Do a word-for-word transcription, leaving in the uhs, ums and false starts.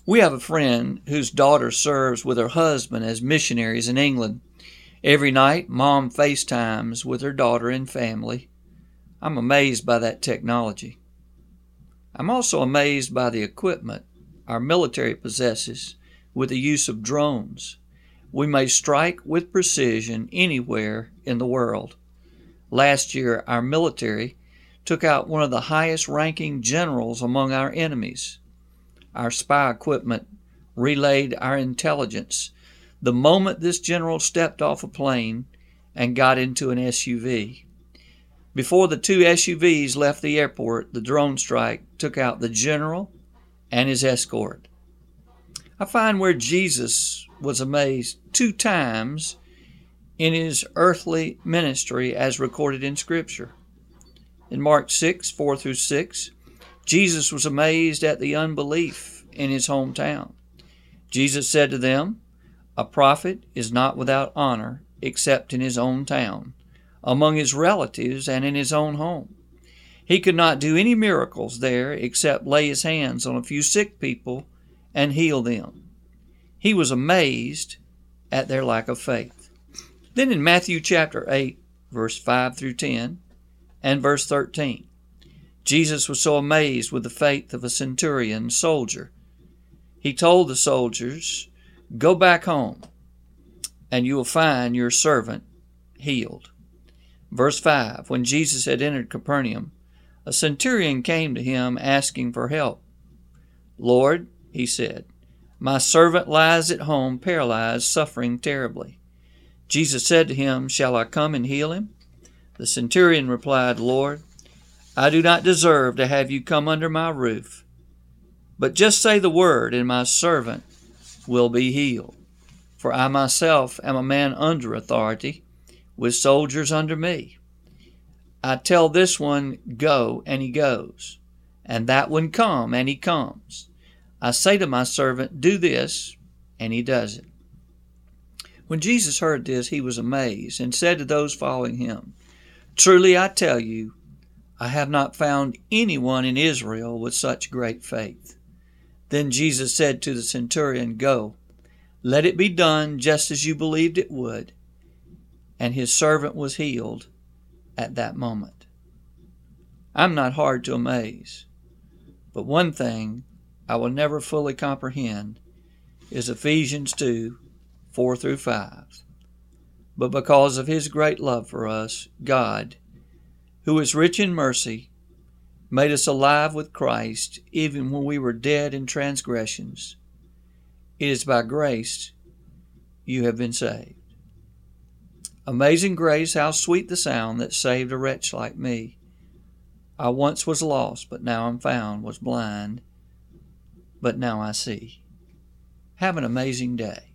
We have a friend whose daughter serves with her husband as missionaries in England. Every night, Mom FaceTimes with her daughter and family. I'm amazed by that technology. I'm also amazed by the equipment our military possesses with the use of drones. We may strike with precision anywhere in the world. Last year, our military took out one of the highest-ranking generals among our enemies. Our spy equipment relayed our intelligence the moment this general stepped off a plane and got into an S U V. Before the two S U Vs left the airport, the drone strike took out the general and his escort. I find where Jesus was amazed two times in his earthly ministry as recorded in Scripture. In Mark six, four through six, Jesus was amazed at the unbelief in his hometown. Jesus said to them, "A prophet is not without honor except in his own town, among his relatives, and in his own home." He could not do any miracles there except lay his hands on a few sick people and heal them. He was amazed at their lack of faith. Then in Matthew chapter eight, verse five through ten, and verse thirteen, Jesus was so amazed with the faith of a centurion soldier. He told the soldiers, "Go back home, and you will find your servant healed." Verse five, when Jesus had entered Capernaum, a centurion came to him asking for help. "Lord," he said, "my servant lies at home paralyzed, suffering terribly." Jesus said to him, "Shall I come and heal him?" The centurion replied, "Lord, I do not deserve to have you come under my roof, but just say the word, and my servant will be healed. For I myself am a man under authority, with soldiers under me. I tell this one, 'Go,' and he goes, and that one, 'Come,' and he comes. I say to my servant, 'Do this,' and he does it." When Jesus heard this, he was amazed, and said to those following him, "Truly I tell you, I have not found anyone in Israel with such great faith." Then Jesus said to the centurion, "Go, let it be done just as you believed it would." And his servant was healed at that moment. I'm not hard to amaze, but one thing I will never fully comprehend is Ephesians two, four through five. But because of his great love for us, God, who is rich in mercy, made us alive with Christ even when we were dead in transgressions. It is by grace you have been saved. Amazing grace, how sweet the sound that saved a wretch like me. I once was lost, but now I'm found, was blind, but now I see. Have an amazing day.